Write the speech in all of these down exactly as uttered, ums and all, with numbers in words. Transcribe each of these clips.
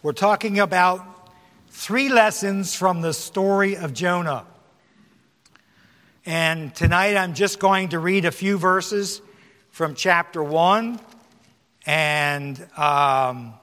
We're talking about three lessons from the story of Jonah. And tonight I'm just going to read a few verses from chapter one and um,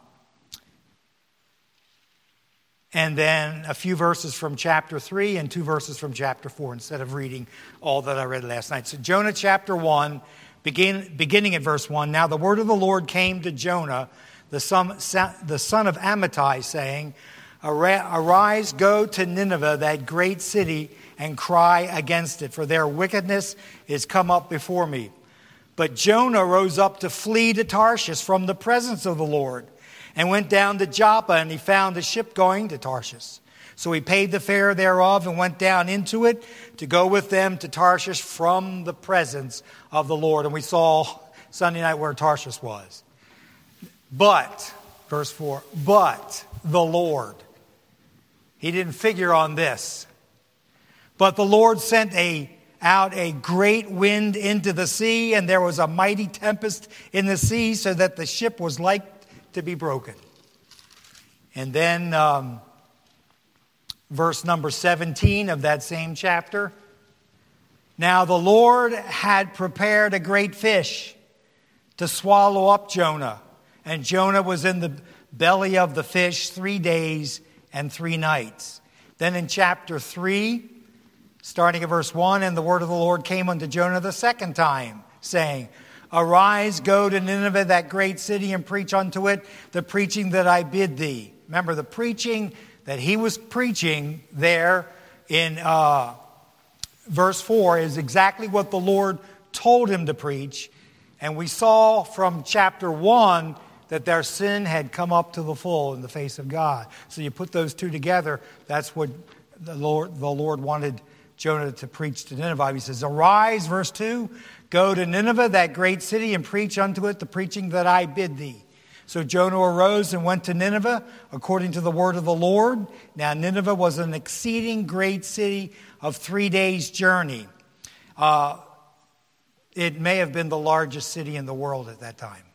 and then a few verses from chapter three and two verses from chapter four instead of reading all that I read last night. So Jonah chapter one, begin, beginning at verse one. Now the word of the Lord came to Jonah, the son, the son of Amittai, saying, Arise, go to Nineveh, that great city, and cry against it, for their wickedness is come up before me. But Jonah rose up to flee to Tarshish from the presence of the Lord, and went down to Joppa, and he found a ship going to Tarshish. So he paid the fare thereof, and went down into it to go with them to Tarshish from the presence of the Lord. And we saw Sunday night where Tarshish was. But, verse four, but the Lord. He didn't figure on this. But the Lord sent a, out a great wind into the sea, and there was a mighty tempest in the sea, so that the ship was like to be broken. And then um, verse number seventeen of that same chapter. Now the Lord had prepared a great fish to swallow up Jonah. And Jonah was in the belly of the fish three days and three nights. Then in chapter three, starting at verse one, and the word of the Lord came unto Jonah the second time, saying, Arise, go to Nineveh, that great city, and preach unto it the preaching that I bid thee. Remember, the preaching that he was preaching there in uh, verse four is exactly what the Lord told him to preach. And we saw from chapter one that their sin had come up to the full in the face of God. So you put those two together, that's what the Lord, the Lord wanted Jonah to preach to Nineveh. He says, Arise, verse two, go to Nineveh, that great city, and preach unto it the preaching that I bid thee. So Jonah arose and went to Nineveh according to the word of the Lord. Now Nineveh was an exceeding great city of three days' journey. Uh, it may have been the largest city in the world at that time,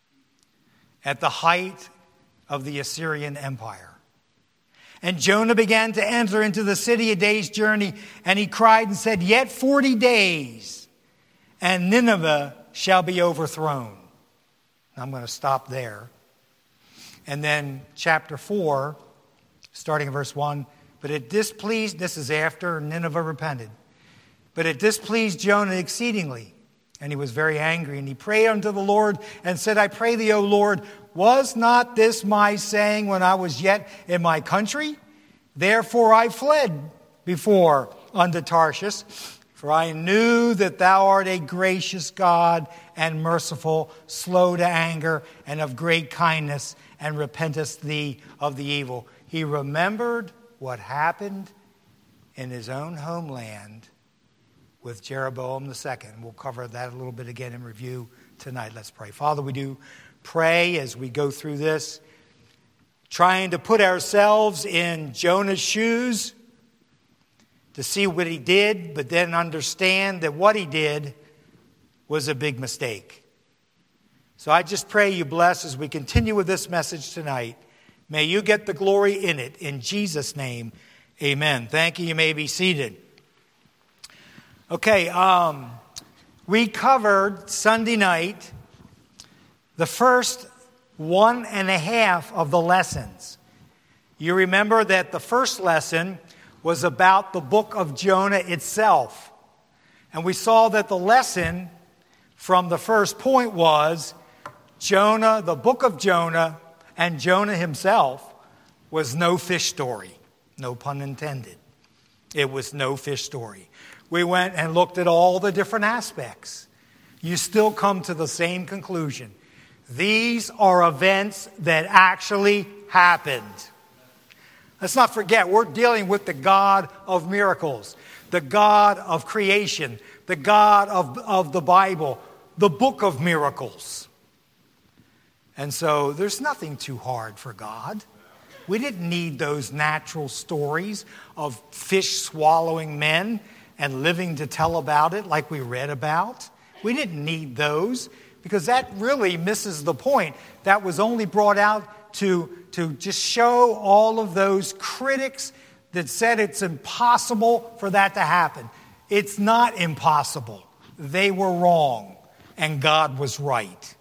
at the height of the Assyrian Empire. And Jonah began to enter into the city a day's journey, and he cried and said, Yet forty days, and Nineveh shall be overthrown. I'm going to stop there. And then chapter four, starting in verse one, but it displeased, this is after Nineveh repented, but it displeased Jonah exceedingly, and he was very angry, and he prayed unto the Lord and said, I pray thee, O Lord, was not this my saying when I was yet in my country? Therefore I fled before unto Tarshish, for I knew that thou art a gracious God and merciful, slow to anger, and of great kindness, and repentest thee of the evil. He remembered what happened in his own homeland with Jeroboam the second. We'll cover that a little bit again in review tonight. Let's pray. Father, we do pray as we go through this, trying to put ourselves in Jonah's shoes to see what he did, but then understand that what he did was a big mistake. So I just pray you bless as we continue with this message tonight. May you get the glory in it. In Jesus' name, amen. Thank you. You may be seated. Okay, um, we covered Sunday night the first one and a half of the lessons. You remember that the first lesson was about the book of Jonah itself. And we saw that the lesson from the first point was Jonah, the book of Jonah, and Jonah himself was no fish story. No pun intended. It was no fish story. We went and looked at all the different aspects. You still come to the same conclusion. These are events that actually happened. Let's not forget, we're dealing with the God of miracles, the God of creation, the God of, of the Bible, the book of miracles. And so there's nothing too hard for God. We didn't need those natural stories of fish swallowing men and living to tell about it like we read about. We didn't need those because that really misses the point. That was only brought out to, to just show all of those critics that said it's impossible for that to happen. It's not impossible. They were wrong, and God was right.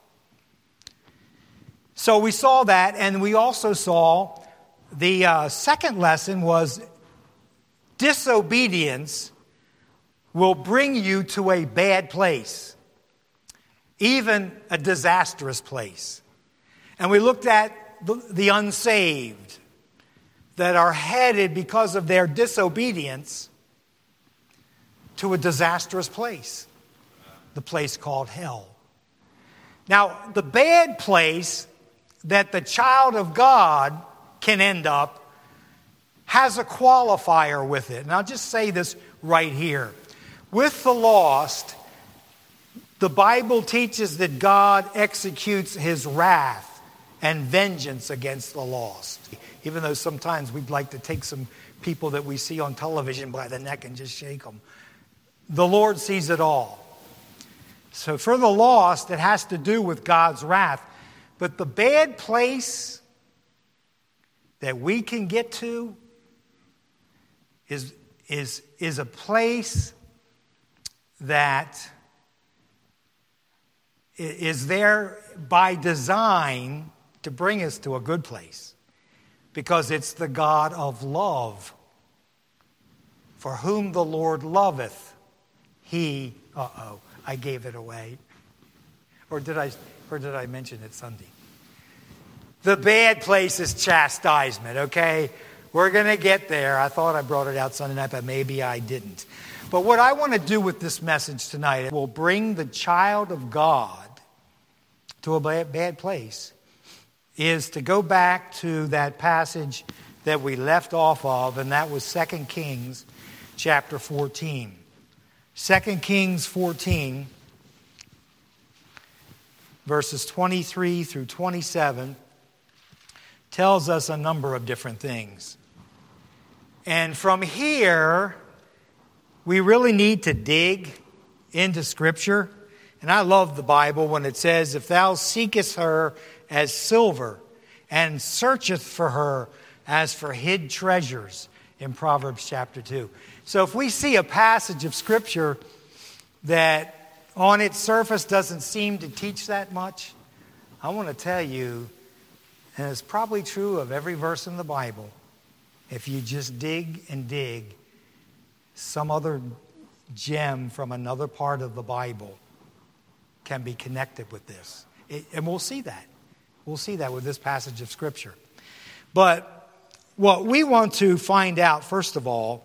So we saw that, and we also saw the uh, second lesson was disobedience will bring you to a bad place, even a disastrous place. And we looked at the, the unsaved that are headed because of their disobedience to a disastrous place, the place called hell. Now, the bad place that the child of God can end up has a qualifier with it. And I'll just say this right here. With the lost, the Bible teaches that God executes his wrath and vengeance against the lost. Even though sometimes we'd like to take some people that we see on television by the neck and just shake them. The Lord sees it all. So for the lost, it has to do with God's wrath. But the bad place that we can get to is, is, is a place that is there by design to bring us to a good place. Because it's the God of love. For whom the Lord loveth, he, uh-oh, I gave it away. Or did I, or did I mention it Sunday? The bad place is chastisement, okay? We're going to get there. I thought I brought it out Sunday night, but maybe I didn't. But what I want to do with this message tonight will bring the child of God to a bad place, is to go back to that passage that we left off of, and that was Second Kings chapter fourteen. Second Kings fourteen, verses twenty-three through twenty-seven, tells us a number of different things. And from here, we really need to dig into Scripture. And I love the Bible when it says, if thou seekest her as silver, and searcheth for her as for hid treasures, in Proverbs chapter two. So if we see a passage of Scripture that on its surface doesn't seem to teach that much, I want to tell you, and it's probably true of every verse in the Bible, if you just dig and dig, some other gem from another part of the Bible can be connected with this. It, and we'll see that. We'll see that with this passage of Scripture. But what we want to find out, first of all,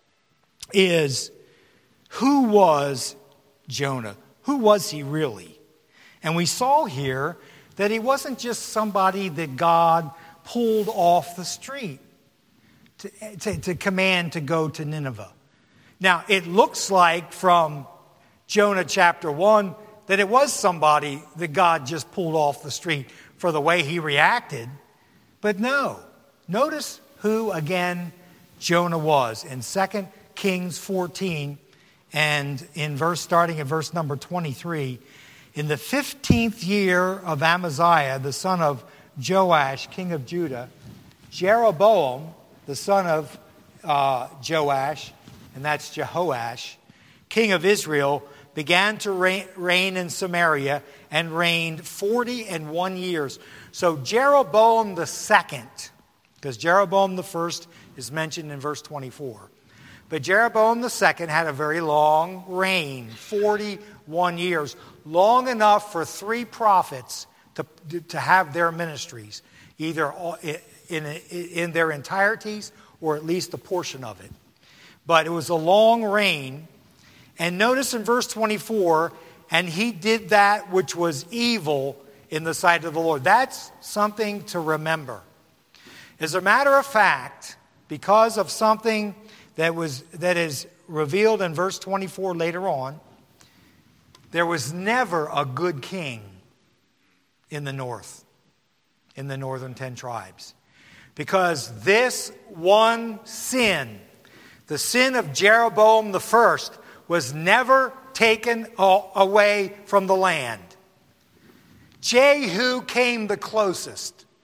is who was Jonah? Who was he really? And we saw here that he wasn't just somebody that God pulled off the street to, to, to command to go to Nineveh. Now, it looks like from Jonah chapter one that it was somebody that God just pulled off the street for the way he reacted. But no. Notice who, again, Jonah was. In Second Kings fourteen, and in verse starting at verse number twenty-three, in the fifteenth year of Amaziah, the son of Joash, king of Judah, Jeroboam, the son of uh, Joash, and that's Jehoash, king of Israel, began to reign, reign in Samaria and reigned forty and one years. So Jeroboam the second, because Jeroboam the first is mentioned in verse twenty-four. But Jeroboam the second had a very long reign, forty-one years, long enough for three prophets to, to have their ministries, either in, in their entireties or at least a portion of it. But it was a long reign. And notice in verse twenty-four, and he did that which was evil in the sight of the Lord. That's something to remember. As a matter of fact, because of something that was that is revealed in verse twenty-four later on, there was never a good king in the north, in the northern ten tribes. Because this one sin, the sin of Jeroboam the first, was never taken away from the land. Jehu came the closest.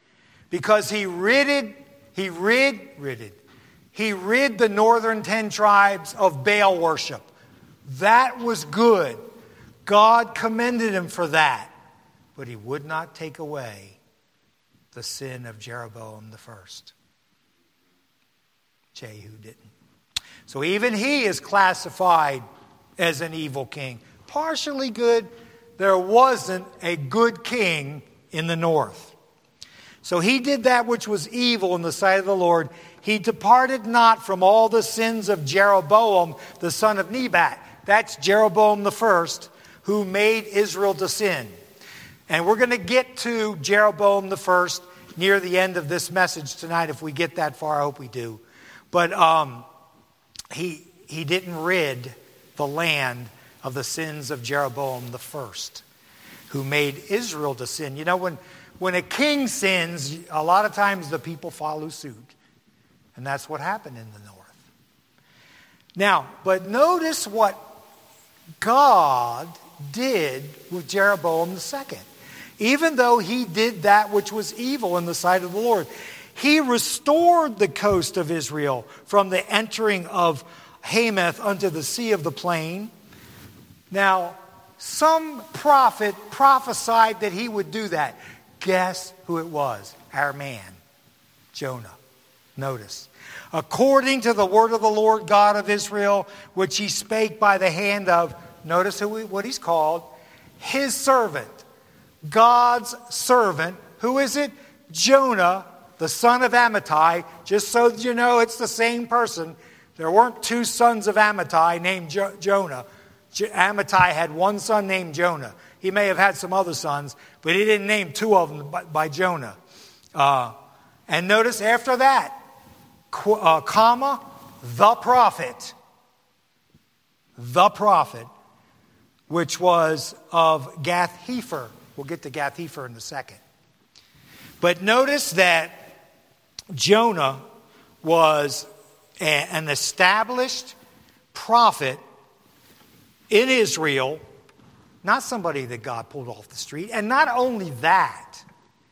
because he ridded, he rid, ridded, he rid the northern ten tribes of Baal worship. That was good. God commended him for that. But he would not take away the sin of Jeroboam the first. Jehu didn't. So even he is classified as an evil king. Partially good. There wasn't a good king in the north. So he did that which was evil in the sight of the Lord. He departed not from all the sins of Jeroboam, the son of Nebat. That's Jeroboam the first, who made Israel to sin. And we're going to get to Jeroboam the first near the end of this message tonight. If we get that far, I hope we do. But um, he he didn't rid the land of the sins of Jeroboam the first, who made Israel to sin. You know, when, when a king sins, a lot of times the people follow suit. And that's what happened in the north. Now, but notice what God did with Jeroboam the second. Even though he did that which was evil in the sight of the Lord, he restored the coast of Israel from the entering of Hamath unto the sea of the plain. Now, some prophet prophesied that he would do that. Guess who it was? Our man, Jonah. Notice. According to the word of the Lord God of Israel, which he spake by the hand of, notice who he, what he's called, his servant. God's servant. Who is it? Jonah, the son of Amittai. Just so that you know, it's the same person. There weren't two sons of Amittai named jo- Jonah. Amittai had one son named Jonah. He may have had some other sons, but he didn't name two of them by, by Jonah. Uh, and notice after that, qu- uh, comma, the prophet. The prophet, which was of Gath-hepher. We'll get to Gath-hepher in a second. But notice that Jonah was a, an established prophet in Israel, not somebody that God pulled off the street. And not only that,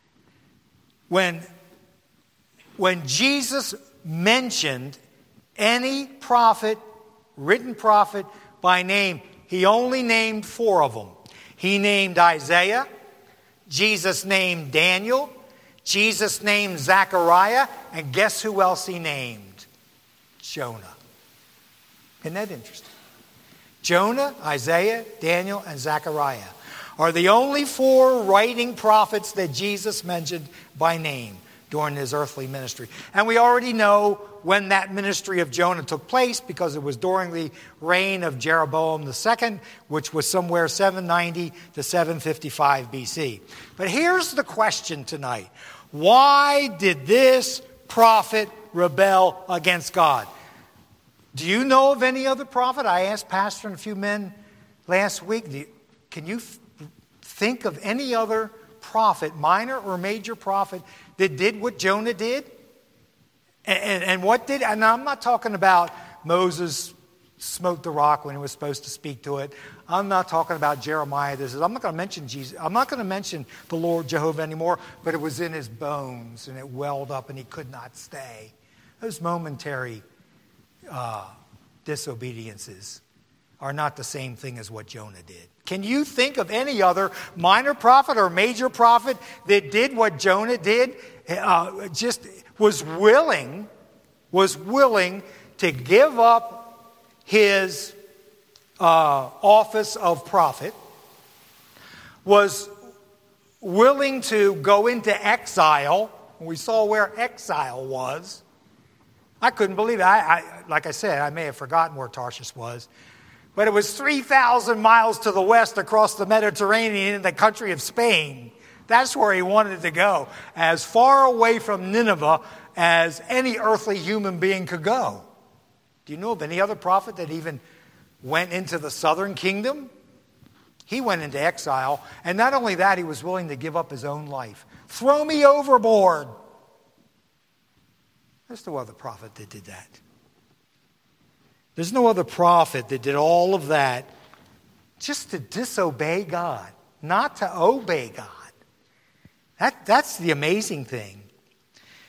when, when Jesus mentioned any prophet, written prophet by name, he only named four of them. He named Isaiah, Jesus named Daniel, Jesus named Zechariah, and guess who else he named? Jonah. Isn't that interesting? Jonah, Isaiah, Daniel, and Zechariah are the only four writing prophets that Jesus mentioned by name during his earthly ministry. And we already know when that ministry of Jonah took place, because it was during the reign of Jeroboam the second, which was somewhere seven ninety to seven fifty-five B C. But here's the question tonight. Why did this prophet rebel against God? Do you know of any other prophet? I asked Pastor and a few men last week, do you, can you f- think of any other prophet, minor or major prophet, that did what Jonah did? And, and, and what did, and I'm not talking about Moses smote the rock when he was supposed to speak to it. I'm not talking about Jeremiah. This is, I'm not going to mention Jesus. I'm not going to mention the Lord Jehovah anymore, but it was in his bones and it welled up and he could not stay. Those momentary uh, disobediences are not the same thing as what Jonah did. Can you think of any other minor prophet or major prophet that did what Jonah did? Uh, just was willing, was willing to give up his uh, office of prophet, was willing to go into exile. We saw where exile was. I couldn't believe it. I, I, like I said, I may have forgotten where Tarshish was. But it was three thousand miles to the west across the Mediterranean in the country of Spain. That's where he wanted to go. As far away from Nineveh as any earthly human being could go. Do you know of any other prophet that even went into the southern kingdom? He went into exile. And not only that, he was willing to give up his own life. Throw me overboard. There's no other prophet that did that. There's no other prophet that did all of that just to disobey God, not to obey God. That, that's the amazing thing.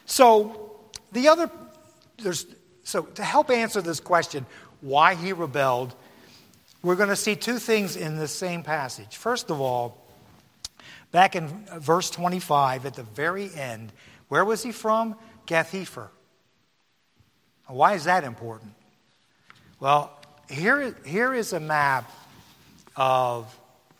So the other, there's, so to help answer this question, why he rebelled, we're going to see two things in this same passage. First of all, back in verse twenty-five, at the very end, where was he from? Gath-hepher. Why is that important? Well, here, here is a map of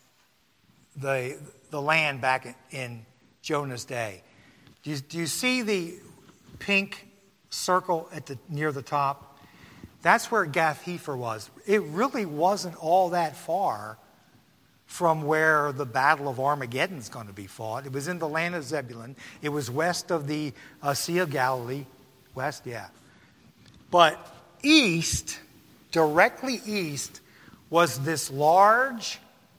the, the land back in, in Jonah's day. Do you, do you see the pink circle at the near the top? That's where Gath-hepher was. It really wasn't all that far from where the Battle of Armageddon is going to be fought. It was in the land of Zebulun. It was west of the uh, Sea of Galilee. West, yeah. But east, directly east, was this large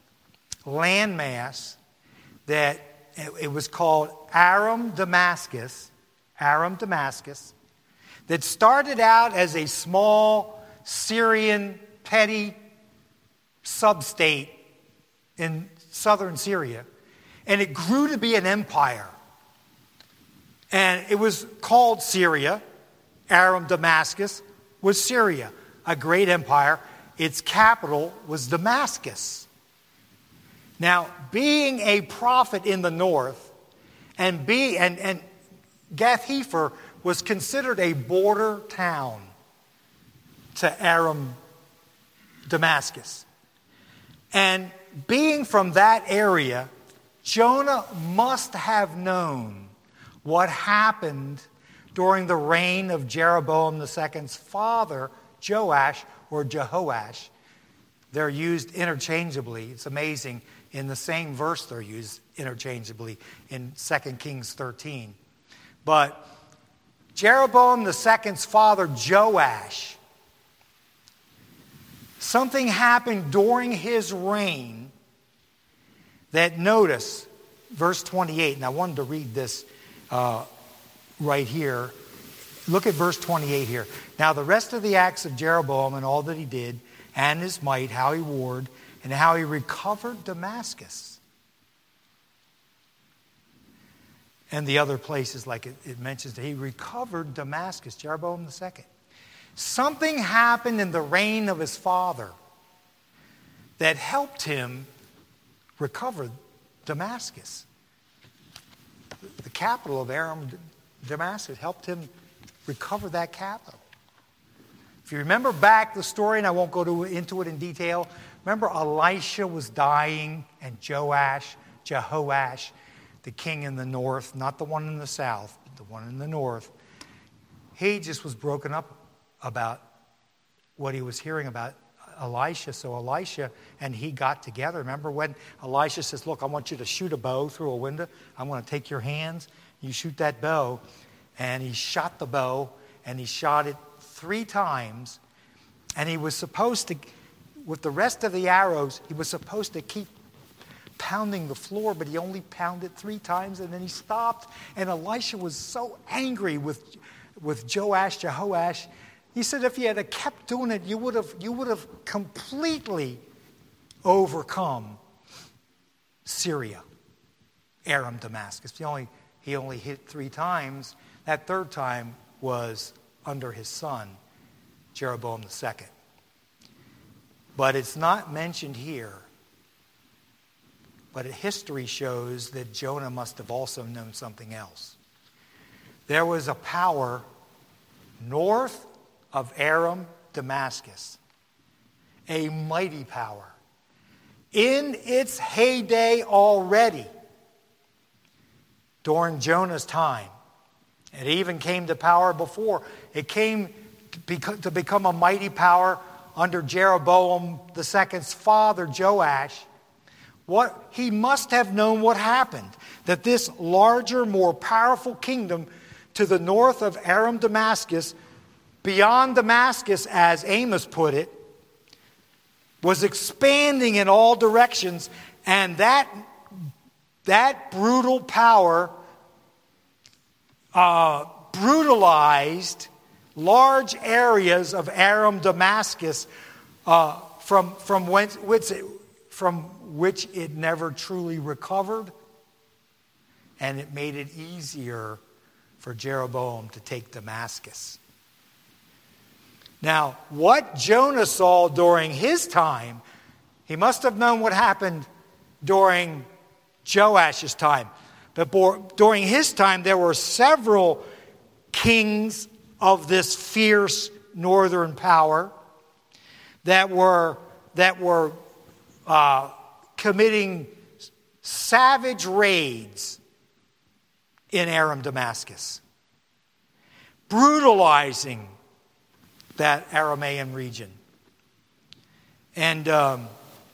landmass that it was called Aram Damascus, Aram Damascus, that started out as a small Syrian petty sub-state in southern Syria, and it grew to be an empire. And it was called Syria. Aram Damascus was Syria, a great empire. Its capital was Damascus. Now, being a prophet in the north, and be and, and Gath-hepher was considered a border town to Aram Damascus. And being from that area, Jonah must have known what happened during the reign of Jeroboam the second's father, Joash or Jehoash. They're used interchangeably. It's amazing. In the same verse, they're used interchangeably in Second Kings thirteen. But Jeroboam the second's father, Joash, something happened during his reign that, notice, verse twenty-eight, and I wanted to read this uh, right here. Look at verse twenty-eight here. Now the rest of the acts of Jeroboam and all that he did, and his might, how he warred, and how he recovered Damascus. And the other places, like it, it mentions that he recovered Damascus, Jeroboam the second. Something happened in the reign of his father that helped him recover Damascus. The capital of Aram, Damascus, helped him recover that capital. If you remember back the story, and I won't go to, into it in detail, remember Elisha was dying, and Joash, Jehoash, the king in the north, not the one in the south, but the one in the north, he just was broken up about what he was hearing about Elisha. So Elisha and he got together. Remember when Elisha says, look, I want you to shoot a bow through a window. I'm going to take your hands. You shoot that bow. And he shot the bow, and he shot it three times. And he was supposed to, with the rest of the arrows, he was supposed to keep pounding the floor, but he only pounded three times, and then he stopped. And Elisha was so angry with, with Joash, Jehoash. He said if he had kept doing it, you would have, you would have completely overcome Syria, Aram Damascus. He only, he only hit three times. That third time was under his son, Jeroboam the second. But it's not mentioned here. But history shows that Jonah must have also known something else. There was a power north of Aram Damascus, a mighty power, in its heyday already during Jonah's time. It even came to power before. It came to become a mighty power under Jeroboam the second's father, Joash. What he must have known what happened, that this larger, more powerful kingdom to the north of Aram Damascus, beyond Damascus, as Amos put it, was expanding in all directions, and that, that brutal power uh, brutalized large areas of Aram Damascus uh, from, from, whence, which it, from which it never truly recovered, and it made it easier for Jeroboam to take Damascus. Now, what Jonah saw during his time, he must have known what happened during Joash's time. But during his time, there were several kings of this fierce northern power that were, that were uh, committing savage raids in Aram Damascus, brutalizing that Aramean region. And um,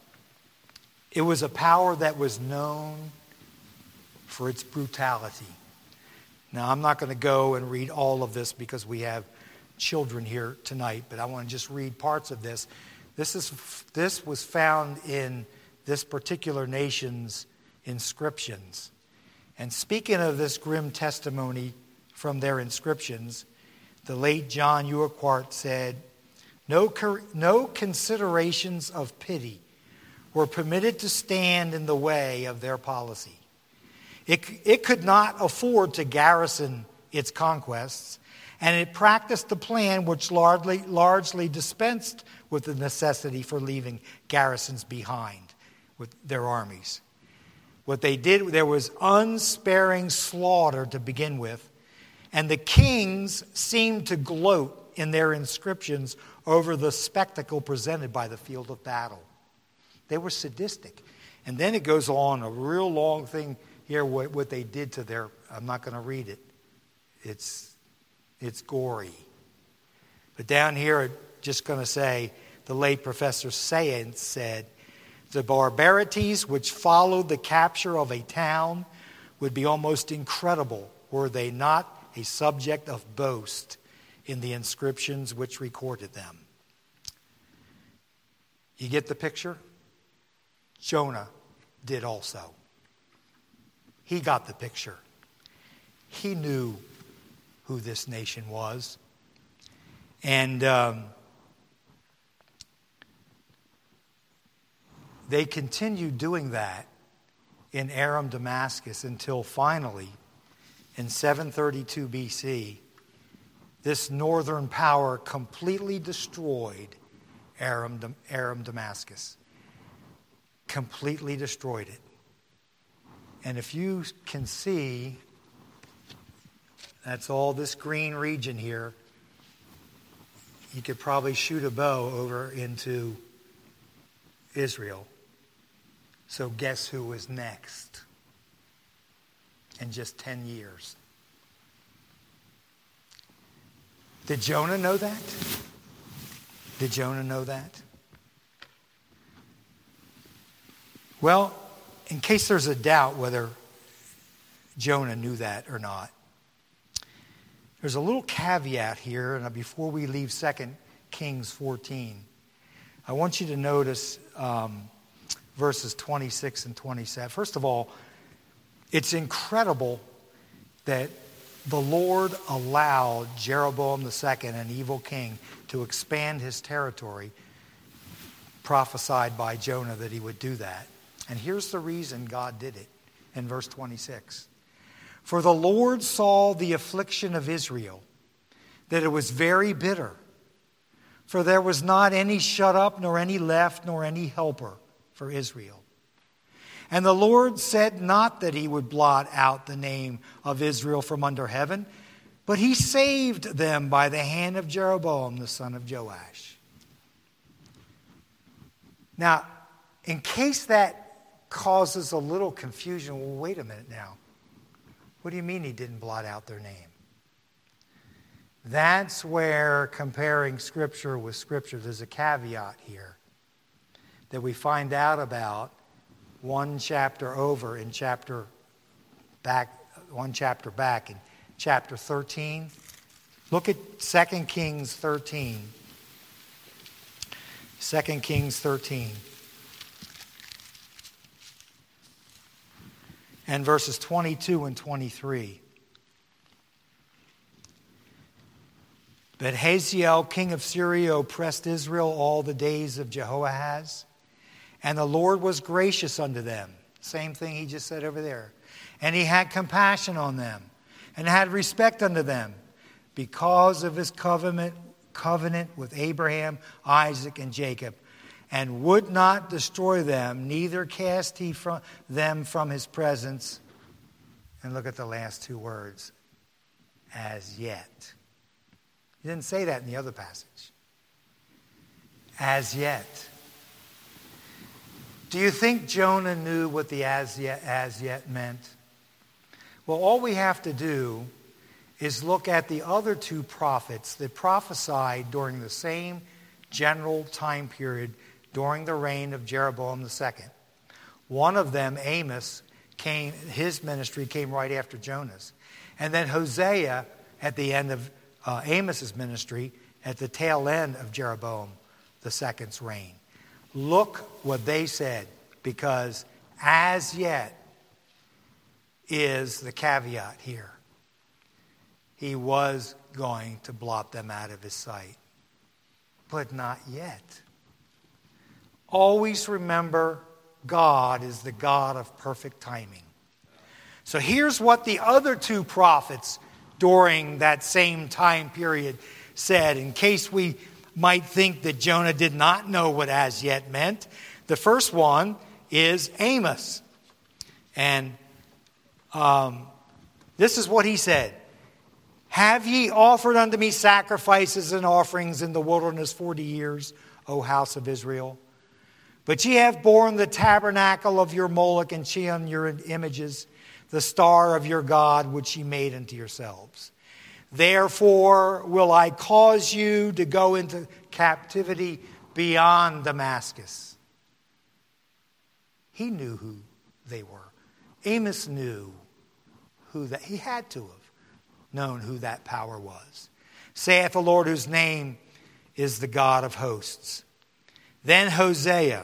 it was a power that was known for its brutality. Now, I'm not going to go and read all of this because we have children here tonight, but I want to just read parts of this. This is this was found in this particular nation's inscriptions. And speaking of this grim testimony from their inscriptions, the late John Urquhart said, no, no considerations of pity were permitted to stand in the way of their policy. It, it could not afford to garrison its conquests, and it practiced a plan which largely, largely dispensed with the necessity for leaving garrisons behind with their armies. What they did, there was unsparing slaughter to begin with, and the kings seemed to gloat in their inscriptions over the spectacle presented by the field of battle. They were sadistic. And then it goes on, a real long thing here, what, what they did to their, I'm not going to read it. It's, it's gory. But down here, I'm just going to say, the late Professor Sayent said, the barbarities which followed the capture of a town would be almost incredible were they not a subject of boast in the inscriptions which recorded them. You get the picture? Jonah did also. He got the picture. He knew who this nation was. And um, they continued doing that in Aram Damascus until finally, in seven thirty-two B C, this northern power completely destroyed Aram, Aram Damascus. Completely destroyed it. And if you can see, that's all this green region here. You could probably shoot a bow over into Israel. So guess who was next in just ten years? Did Jonah know that? Did Jonah know that? Well, in case there's a doubt whether Jonah knew that or not, there's a little caveat here, and before we leave Second Kings fourteen, I want you to notice um, verses twenty-six and twenty-seven. First of all, it's incredible that the Lord allowed Jeroboam the second, an evil king, to expand his territory, prophesied by Jonah that he would do that. And here's the reason God did it in verse twenty-six. For the Lord saw the affliction of Israel, that it was very bitter. For there was not any shut up, nor any left, nor any helper for Israel. And the Lord said not that he would blot out the name of Israel from under heaven, but he saved them by the hand of Jeroboam, the son of Joash. Now, in case that causes a little confusion, well, wait a minute now. What do you mean he didn't blot out their name? That's where comparing Scripture with Scripture, there's a caveat here that we find out about one chapter over in chapter back, one chapter back in chapter thirteen. Look at Second Kings thirteen. Second Kings thirteen. And verses twenty-two and twenty-three. But Hazael, king of Syria, oppressed Israel all the days of Jehoahaz, and the Lord was gracious unto them. Same thing he just said over there. And he had compassion on them, and had respect unto them, because of his covenant, covenant with Abraham, Isaac, and Jacob, and would not destroy them, neither cast he from them from his presence. And look at the last two words, as yet. He didn't say that in the other passage. As yet. Do you think Jonah knew what the as yet, as yet meant? Well, all we have to do is look at the other two prophets that prophesied during the same general time period during the reign of Jeroboam the second. One of them, Amos, came, his ministry came right after Jonah's. And then Hosea, at the end of uh, Amos's ministry, at the tail end of Jeroboam the second's reign. Look what they said, because as yet is the caveat here. He was going to blot them out of his sight, but not yet. Always remember, God is the God of perfect timing. So here's what the other two prophets during that same time period said, in case we might think that Jonah did not know what as yet meant. The first one is Amos. And um, this is what he said. Have ye offered unto me sacrifices and offerings in the wilderness forty years, O house of Israel? But ye have borne the tabernacle of your Moloch and Chiun, your images, the star of your God, which ye made unto yourselves. Therefore will I cause you to go into captivity beyond Damascus. He knew who they were. Amos knew who that, he had to have known who that power was. Saith the Lord, whose name is the God of hosts. Then Hosea,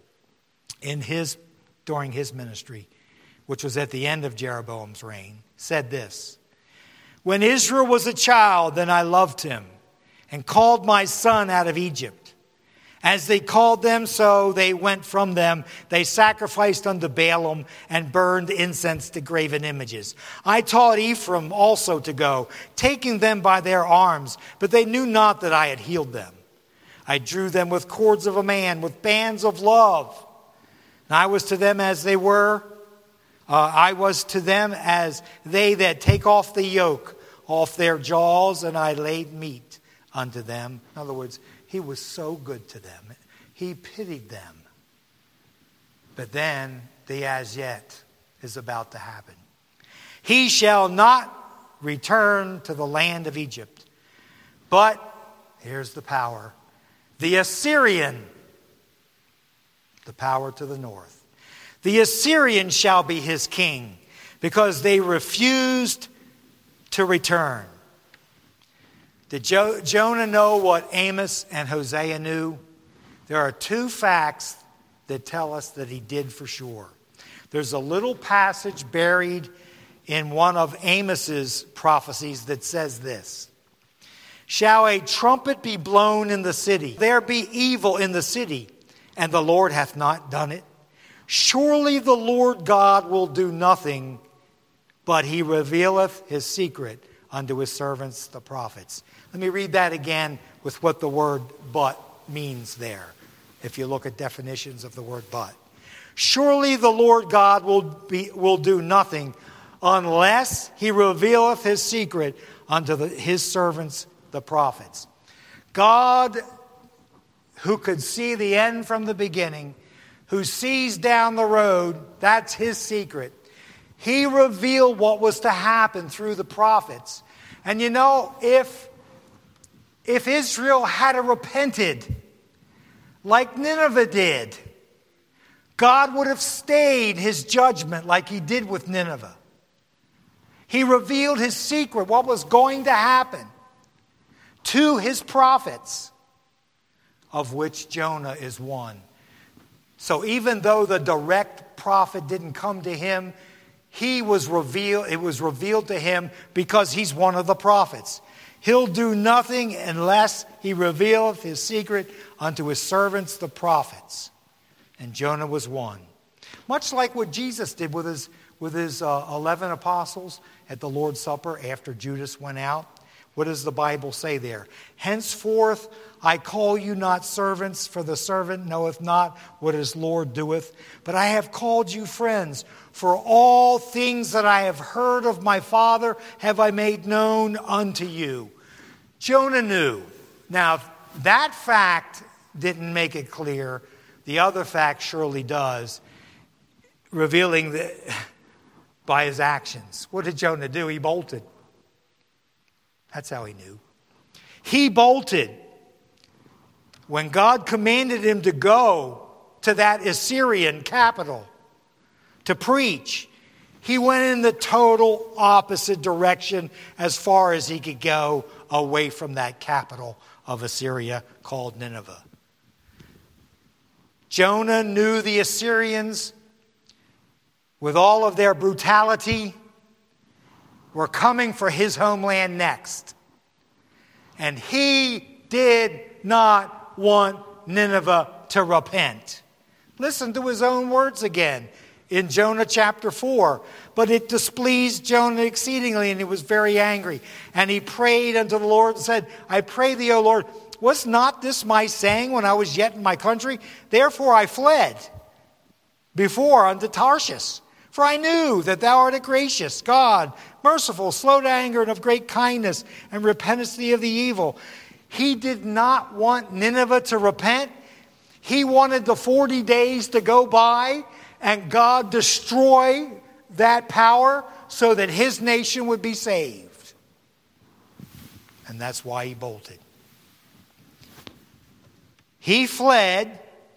in his during his ministry, which was at the end of Jeroboam's reign, said this. When Israel was a child, then I loved him and called my son out of Egypt. As they called them, so they went from them. They sacrificed unto Baalim and burned incense to graven images. I taught Ephraim also to go, taking them by their arms, but they knew not that I had healed them. I drew them with cords of a man, with bands of love. And I was to them as they were. Uh, I was to them as they that take off the yoke off their jaws, and I laid meat unto them. In other words, he was so good to them. He pitied them. But then the as yet is about to happen. He shall not return to the land of Egypt, but, here's the power, the Assyrian, the power to the north. The Assyrian shall be his king, because they refused to return. Did jo- Jonah know what Amos and Hosea knew? There are two facts that tell us that he did for sure. There's a little passage buried in one of Amos's prophecies that says this. Shall a trumpet be blown in the city? There be evil in the city, and the Lord hath not done it. Surely the Lord God will do nothing, but he revealeth his secret unto his servants, the prophets. Let me read that again with what the word but means there, if you look at definitions of the word but. Surely the Lord God will be, will do nothing unless he revealeth his secret unto the, his servants, the prophets. God, who could see the end from the beginning, who sees down the road, that's his secret. He revealed what was to happen through the prophets. And you know, if, if Israel had repented like Nineveh did, God would have stayed his judgment like he did with Nineveh. He revealed his secret, what was going to happen, to his prophets, of which Jonah is one. So even though the direct prophet didn't come to him, he was revealed, it was revealed to him because he's one of the prophets. He'll do nothing unless he revealeth his secret unto his servants, the prophets. And Jonah was one. Much like what Jesus did with his, with his uh, eleven apostles at the Lord's Supper after Judas went out? What does the Bible say there? Henceforth I call you not servants, for the servant knoweth not what his Lord doeth. But I have called you friends, for all things that I have heard of my Father have I made known unto you. Jonah knew. Now, that fact didn't make it clear. The other fact surely does, revealing that by his actions. What did Jonah do? He bolted. That's how he knew. He bolted. When God commanded him to go to that Assyrian capital to preach, he went in the total opposite direction as far as he could go away from that capital of Assyria called Nineveh. Jonah knew the Assyrians, with all of their brutality, were coming for his homeland next. And he did not want Nineveh to repent. Listen to his own words again in Jonah chapter four. But it displeased Jonah exceedingly, and he was very angry. And he prayed unto the Lord and said, I pray thee, O Lord, was not this my saying when I was yet in my country? Therefore I fled before unto Tarshish. For I knew that thou art a gracious God, merciful, slow to anger, and of great kindness, and repentest thee of the evil. He did not want Nineveh to repent. He wanted the forty days to go by and God destroy that power so that his nation would be saved. And that's why he bolted. He fled,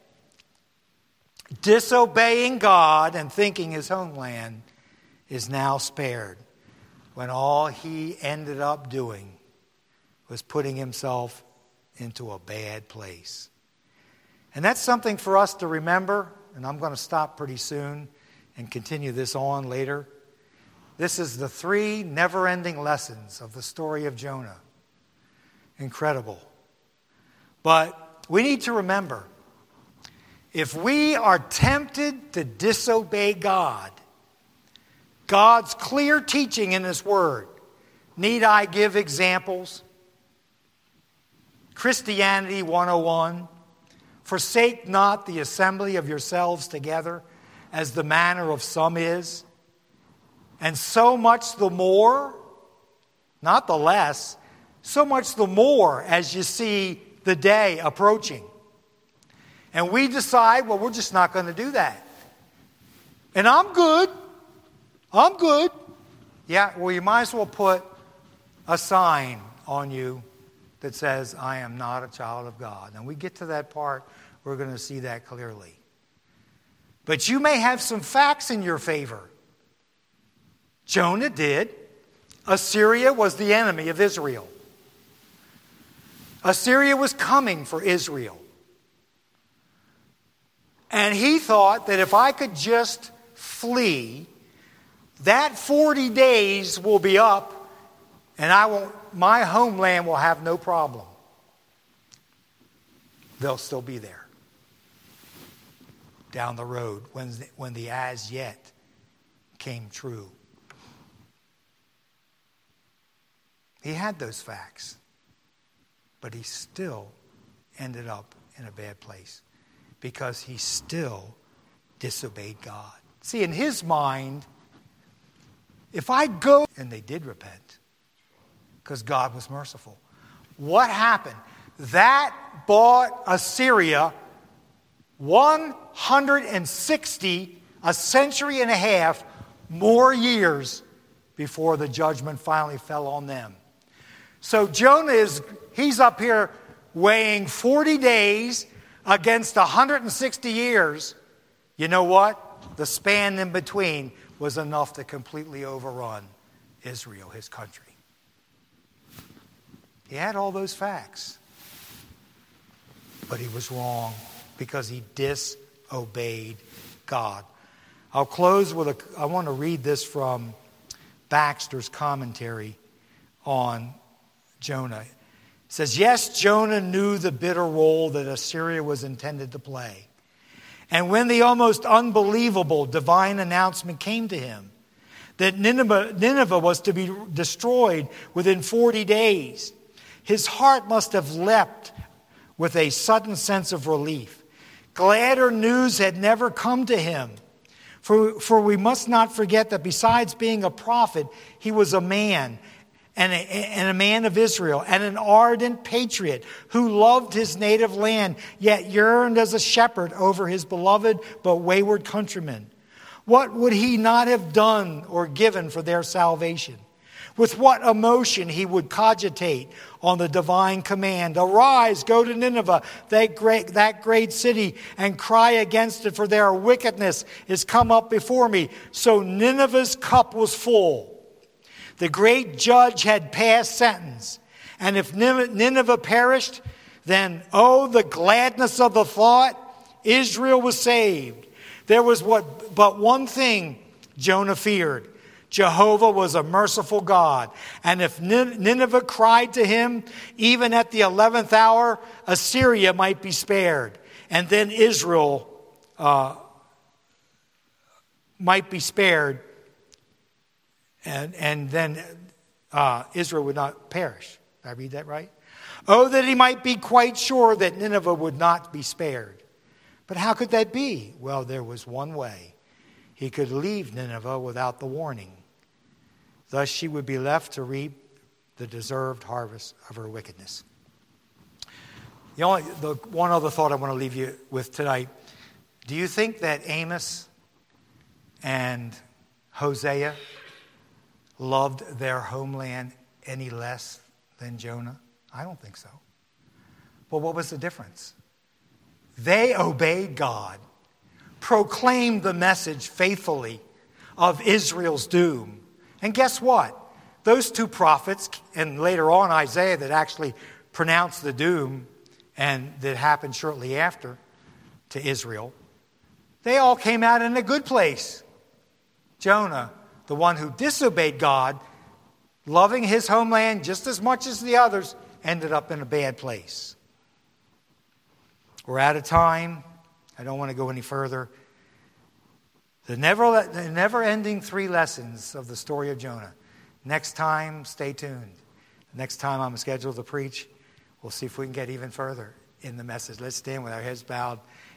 disobeying God and thinking his homeland is now spared, when all he ended up doing was putting himself into a bad place. And that's something for us to remember, and I'm going to stop pretty soon and continue this on later. This is the three never-ending lessons of the story of Jonah. Incredible. But we need to remember, if we are tempted to disobey God, God's clear teaching in His Word, need I give examples? Christianity one oh one, forsake not the assembly of yourselves together, as the manner of some is, and so much the more, not the less, so much the more as you see the day approaching. And we decide, well, we're just not going to do that. And I'm good. I'm good. Yeah, well, you might as well put a sign on you that says, I am not a child of God. And we get to that part, we're going to see that clearly. But you may have some facts in your favor. Jonah did. Assyria was the enemy of Israel. Assyria was coming for Israel. And he thought that if I could just flee, that forty days will be up and I won't, my homeland will have no problem. They'll still be there down the road when the, when the as yet came true. He had those facts, but he still ended up in a bad place because he still disobeyed God. See, in his mind, if I go, and they did repent because God was merciful. What happened? That bought Assyria one hundred sixty, a century and a half, more years before the judgment finally fell on them. So Jonah is, he's up here weighing forty days against one hundred sixty years. You know what? The span in between was enough to completely overrun Israel, his country. He had all those facts. But he was wrong because he disobeyed God. I'll close with a, I want to read this from Baxter's commentary on Jonah. It says, yes, Jonah knew the bitter role that Assyria was intended to play. And when the almost unbelievable divine announcement came to him that Nineveh, Nineveh was to be destroyed within forty days. His heart must have leapt with a sudden sense of relief. Gladder news had never come to him. For, for we must not forget that besides being a prophet, he was a man, and a, and a man of Israel, and an ardent patriot who loved his native land, yet yearned as a shepherd over his beloved but wayward countrymen. What would he not have done or given for their salvation? With what emotion he would cogitate on the divine command, "Arise, go to Nineveh, that great, that great city, and cry against it, for their wickedness is come up before me." So Nineveh's cup was full. The great judge had passed sentence. And if Nineveh perished, then, oh, the gladness of the thought, Israel was saved. There was what, but one thing Jonah feared. Jehovah was a merciful God. And if Nineveh cried to him, even at the eleventh hour, Assyria might be spared. And then Israel uh, might be spared. And, and then uh, Israel would not perish. Did I read that right? Oh, that he might be quite sure that Nineveh would not be spared. But how could that be? Well, there was one way. He could leave Nineveh without the warning. Thus she would be left to reap the deserved harvest of her wickedness. The only, the one other thought I want to leave you with tonight. Do you think that Amos and Hosea loved their homeland any less than Jonah? I don't think so. But what was the difference? They obeyed God, proclaimed the message faithfully of Israel's doom. And guess what? Those two prophets, and later on Isaiah that actually pronounced the doom and that happened shortly after to Israel, they all came out in a good place. Jonah, the one who disobeyed God, loving his homeland just as much as the others, ended up in a bad place. We're out of time. I don't want to go any further. The never, the never-ending three lessons of the story of Jonah. Next time, stay tuned. Next time I'm scheduled to preach, we'll see if we can get even further in the message. Let's stand with our heads bowed